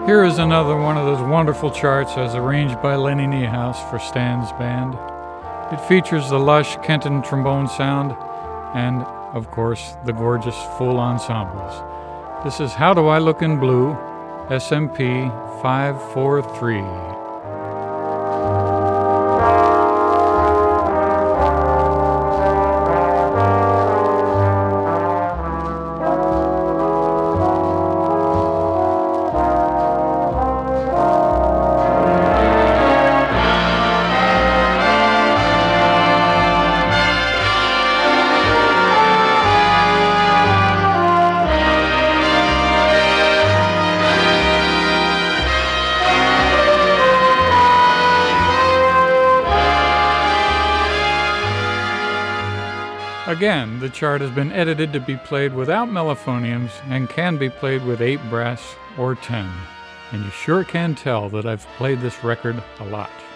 Here is another one of those wonderful charts as arranged by Lenny Niehaus for Stan's band. It features the lush Kenton trombone sound and, of course, the gorgeous full ensembles. This is How Do I Look in Blue, SMP 543. Again, the chart has been edited to be played without mellophoniums and can be played with 8 brass or 10. And you sure can tell that I've played this record a lot.